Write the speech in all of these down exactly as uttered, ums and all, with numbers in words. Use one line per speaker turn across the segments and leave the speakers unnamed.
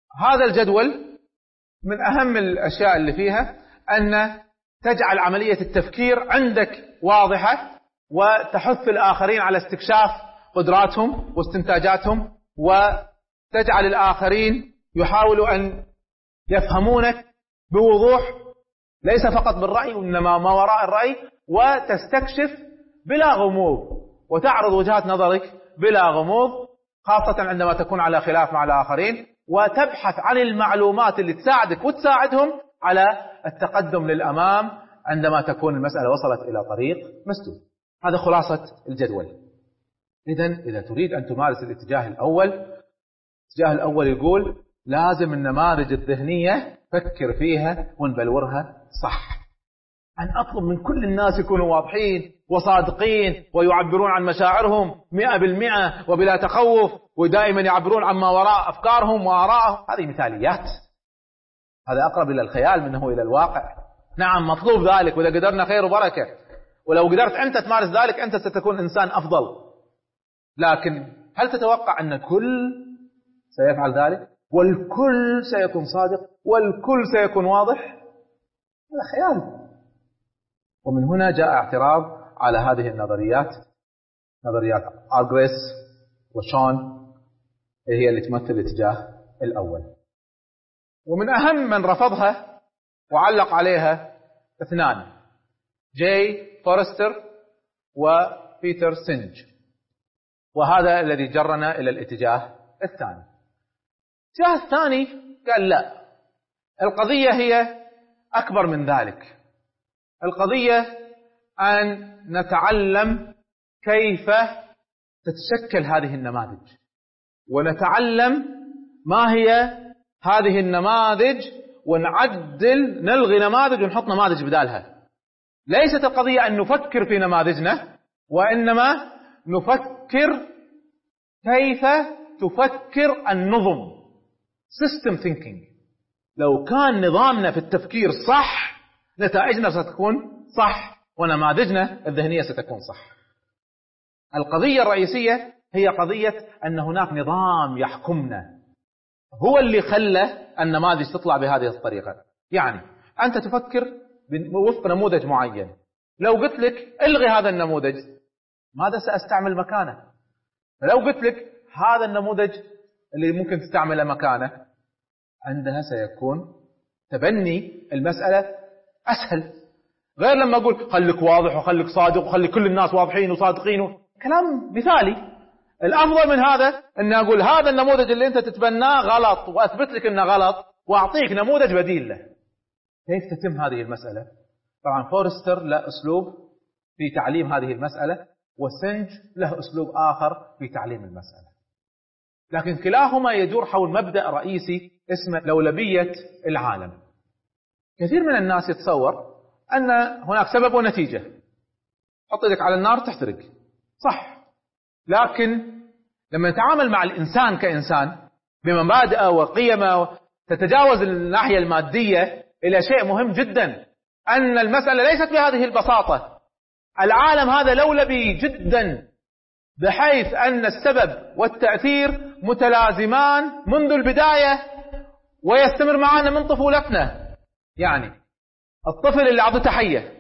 هذا الجدول من أهم الأشياء اللي فيها أن تجعل عملية التفكير عندك واضحة، وتحث الآخرين على استكشاف قدراتهم واستنتاجاتهم، وتجعل الآخرين يحاولوا أن يفهمونك بوضوح، ليس فقط بالرأي وإنما ما وراء الرأي، وتستكشف بلا غموض وتعرض وجهات نظرك بلا غموض، خاصة عندما تكون على خلاف مع الآخرين، وتبحث عن المعلومات اللي تساعدك وتساعدهم على التقدم للأمام عندما تكون المسألة وصلت إلى طريق مسدود. هذا خلاصة الجدول. إذن إذا تريد أن تمارس الاتجاه الأول، الاتجاه الأول يقول لازم النماذج الذهنية فكر فيها ونبلورها صح. أن أطلب من كل الناس يكونوا واضحين وصادقين ويعبرون عن مشاعرهم مئة بالمئة وبلا تخوف، ودائما يعبرون عن ما وراء أفكارهم وآرائهم، هذه مثاليات، هذا أقرب إلى الخيال منه إلى الواقع. نعم مطلوب ذلك، وإذا قدرنا خير وبركة، ولو قدرت أنت تمارس ذلك أنت ستكون إنسان أفضل. لكن هل تتوقع أن الكل سيفعل ذلك؟ والكل سيكون صادق؟ والكل سيكون واضح؟ هذا خيال. ومن هنا جاء اعتراض على هذه النظريات، نظريات أرغريس وشون، هي اللي تمثل الاتجاه الأول. ومن أهم من رفضها وعلق عليها اثنان، جاي فورستر وبيتر سينج، وهذا الذي جرنا إلى الاتجاه الثاني. الاتجاه الثاني قال لا، القضية هي أكبر من ذلك. القضية أن نتعلم كيف تتشكل هذه النماذج، ونتعلم ما هي هذه النماذج، ونعدل، نلغي نماذج ونحط نماذج بدالها. ليست القضية أن نفكر في نماذجنا، وإنما نفكر كيف تفكر النظم، system thinking. لو كان نظامنا في التفكير صح، نتائجنا ستكون صح، ونماذجنا الذهنية ستكون صح. القضية الرئيسية هي قضية أن هناك نظام يحكمنا، هو اللي خلى النماذج تطلع بهذه الطريقة. يعني أنت تفكر وفق نموذج معين، لو قلت لك الغي هذا النموذج ماذا سأستعمل مكانه؟ لو قلت لك هذا النموذج اللي ممكن تستعمله مكانه، عندها سيكون تبني المسألة أسهل، غير لما أقول خليك واضح وخليك صادق وخلي كل الناس واضحين وصادقين، كلام مثالي. الأفضل من هذا أن أقول هذا النموذج اللي أنت تتبناه غلط، وأثبت لك أنه غلط، وأعطيك نموذج بديل له. كيف تتم هذه المسألة؟ طبعا فورستر له أسلوب في تعليم هذه المسألة، وسنج له أسلوب آخر في تعليم المسألة، لكن كلاهما يدور حول مبدأ رئيسي اسمه لولبية العالم. كثير من الناس يتصور أن هناك سبب ونتيجة، حط يدك على النار تحترق، صح، لكن لما نتعامل مع الإنسان كإنسان بمبادئه وقيمه، تتجاوز الناحية المادية إلى شيء مهم جدا، أن المسألة ليست بهذه البساطة. العالم هذا لولبي جدا، بحيث أن السبب والتأثير متلازمان منذ البداية ويستمر معنا من طفولتنا. يعني الطفل اللي أعطته حية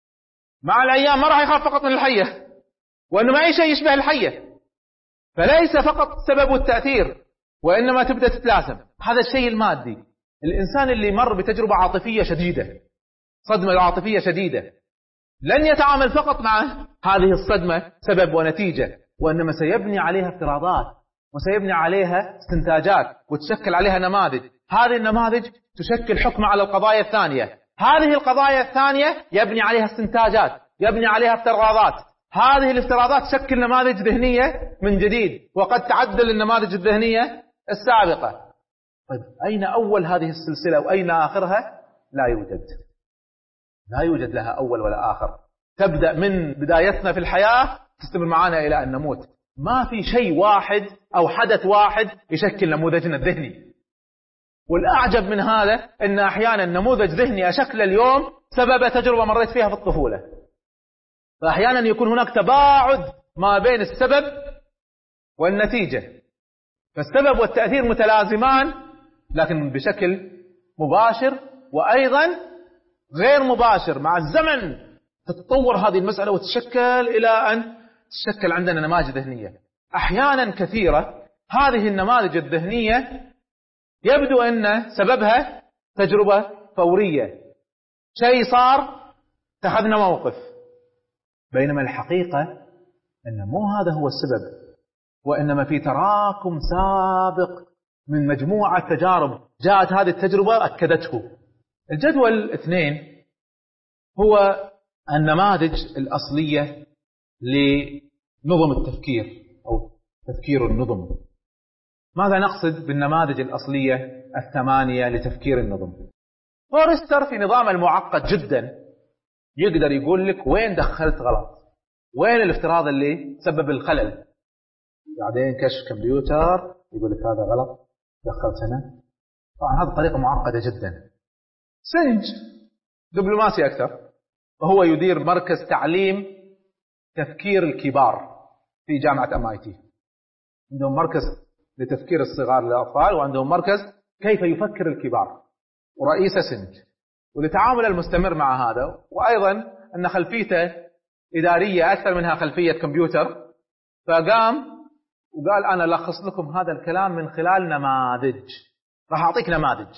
مع الأيام ما راح يخاف فقط من الحية، وإنما أي شيء يشبه الحية، فليس فقط السبب والتأثير، وإنما تبدأ تتلازم. هذا الشيء المادي. الإنسان اللي مر بتجربة عاطفية شديدة، صدمة عاطفية شديدة، لن يتعامل فقط مع هذه الصدمة سبب ونتيجة، وإنما سيبني عليها افتراضات، وسيبني عليها استنتاجات، وتشكل عليها نماذج. هذه النماذج تشكل حكم على القضايا الثانية، هذه القضايا الثانية يبني عليها استنتاجات، يبني عليها افتراضات، هذه الافتراضات تشكل نماذج ذهنية من جديد، وقد تعدل النماذج الذهنية السابقة. طيب أين أول هذه السلسلة وأين آخرها؟ لا يوجد، لا يوجد لها أول ولا آخر. تبدأ من بدايتنا في الحياة تستمر معنا إلى أن نموت. ما في شيء واحد أو حدث واحد يشكل نموذجنا الذهني. والأعجب من هذا أن أحيانا نموذج ذهني أشكل اليوم سبب تجربة مريت فيها في الطفولة، فأحيانا يكون هناك تباعد ما بين السبب والنتيجة، فالسبب والتأثير متلازمان، لكن بشكل مباشر وأيضا غير مباشر. مع الزمن تتطور هذه المسألة وتشكل إلى أن تشكل عندنا نماذج ذهنية. أحيانا كثيرة هذه النماذج الذهنية يبدو أن سببها تجربة فورية، شيء صار اتخذنا موقف، بينما الحقيقة أن مو هذا هو السبب، وإنما في تراكم سابق من مجموعة تجارب جاءت هذه التجربة أكدته. الجدول الاثنين هو النماذج الأصلية لنظم التفكير أو تفكير النظم. ماذا نقصد بالنماذج الأصلية الثمانية لتفكير النظم؟ فورستر في نظام المعقد جدا يقدر يقول لك وين دخلت غلط، وين الافتراض اللي سبب الخلل. بعدين كشف كمبيوتر يقول لك هذا غلط، دخلت هنا. طبعا هذه طريقة معقدة جدا. سنج دبلوماسي أكثر، وهو يدير مركز تعليم تفكير الكبار في جامعة ام اي تي. عندهم مركز لتفكير الصغار للأطفال، وعندهم مركز كيف يفكر الكبار، ورئيسه سنج. ولتعامل المستمر مع هذا، وأيضا أن خلفيته إدارية أكثر منها خلفية كمبيوتر، فقام وقال أنا لخص لكم هذا الكلام من خلال نماذج. راح أعطيك نماذج.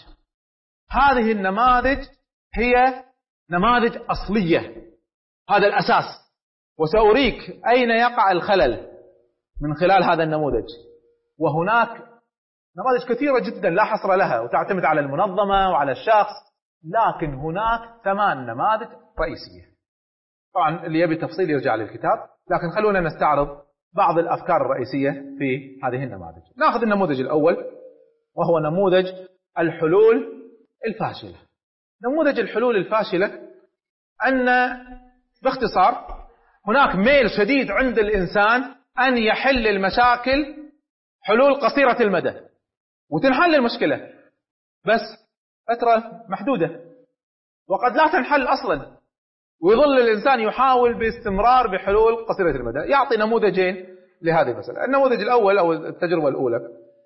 هذه النماذج هي نماذج أصلية، هذا الأساس، وسأريك أين يقع الخلل من خلال هذا النموذج. وهناك نماذج كثيرة جدا لا حصر لها، وتعتمد على المنظمة وعلى الشخص، لكن هناك ثمان نماذج رئيسية. طبعا اللي يبي تفصيل يرجع للكتاب، لكن خلونا نستعرض بعض الأفكار الرئيسية في هذه النماذج. نأخذ النموذج الأول، وهو نموذج الحلول الفاشلة. نموذج الحلول الفاشلة أن باختصار هناك ميل شديد عند الإنسان أن يحل المشاكل حلول قصيرة المدى، وتنحل المشكلة بس فترة محدودة، وقد لا تنحل أصلا، ويظل الإنسان يحاول باستمرار بحلول قصيرة المدى. يعطي نموذجين لهذه المسألة. النموذج الأول أو التجربة الأولى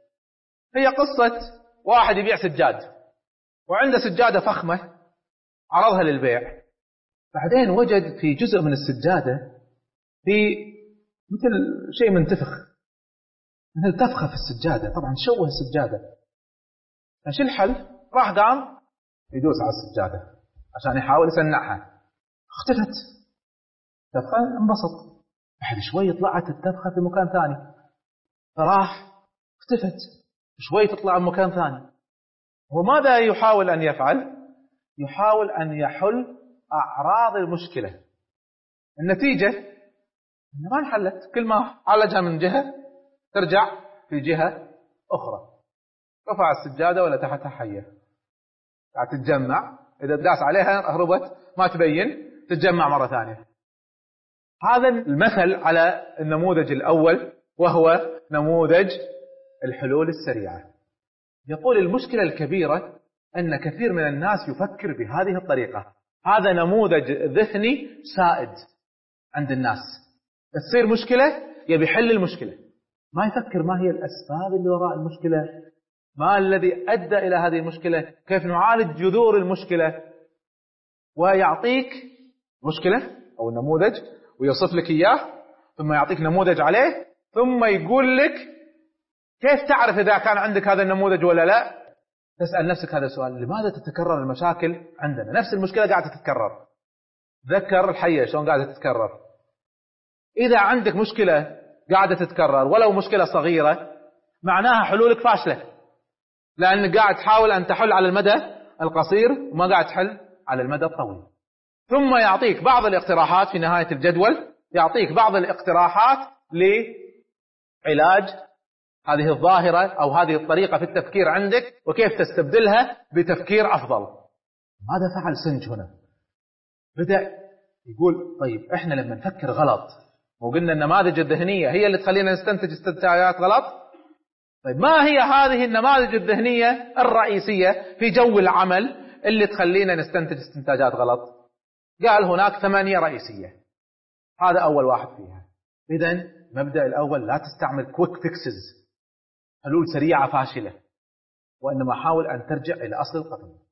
هي قصة واحد يبيع سجاد، وعنده سجادة فخمة عرضها للبيع، بعدين وجد في جزء من السجادة في مثل شيء منتفخ، مثل تفخة في السجادة. طبعا شوه السجادة. فشو الحل؟ راح قام يدوس على السجادة عشان يحاول يسنعها، اختفت تفخة، انبسط. بعد شوي طلعت التفخة في مكان ثاني، فراح اختفت، شوي تطلع في مكان ثاني. وماذا يحاول أن يفعل؟ يحاول أن يحل أعراض المشكلة. النتيجة إنه ما انحلت، كل ما عالجها من جهة ترجع في جهة أخرى. رفع السجادة ولا تحتها حية، قاعد تتجمع، إذا داس عليها هربت ما تبين، تتجمع مرة ثانية. هذا المثل على النموذج الأول، وهو نموذج الحلول السريعة. يقول المشكلة الكبيرة أن كثير من الناس يفكر بهذه الطريقة. هذا نموذج ذهني سائد عند الناس. تصير مشكلة يبي يحل المشكلة، ما يفكر ما هي الأسباب اللي وراء المشكلة، ما الذي أدى إلى هذه المشكلة، كيف نعالج جذور المشكلة. ويعطيك مشكلة أو نموذج ويوصف لك إياه، ثم يعطيك نموذج عليه، ثم يقول لك كيف تعرف إذا كان عندك هذا النموذج ولا لا. تسأل نفسك هذا السؤال: لماذا تتكرر المشاكل عندنا؟ نفس المشكلة قاعدة تتكرر. ذكر الحية شلون قاعدة تتكرر. إذا عندك مشكلة قاعدة تتكرر ولو مشكلة صغيرة، معناها حلولك فاشلة، لأنك قاعد تحاول أن تحل على المدى القصير وما قاعد تحل على المدى الطويل. ثم يعطيك بعض الاقتراحات في نهاية الجدول، يعطيك بعض الاقتراحات لعلاج هذه الظاهرة أو هذه الطريقة في التفكير عندك، وكيف تستبدلها بتفكير أفضل. ماذا فعل سنج هنا؟ بدأ يقول طيب إحنا لما نفكر غلط، وقلنا النماذج الذهنية هي اللي تخلينا نستنتج استنتاجات غلط. طيب ما هي هذه النماذج الذهنية الرئيسية في جو العمل اللي تخلينا نستنتج استنتاجات غلط؟ قال هناك ثمانية رئيسية، هذا أول واحد فيها. إذن مبدأ الأول: لا تستعمل كويك فيكسز، حلول سريعة فاشلة. وإنما حاول أن ترجع إلى أصل القضية.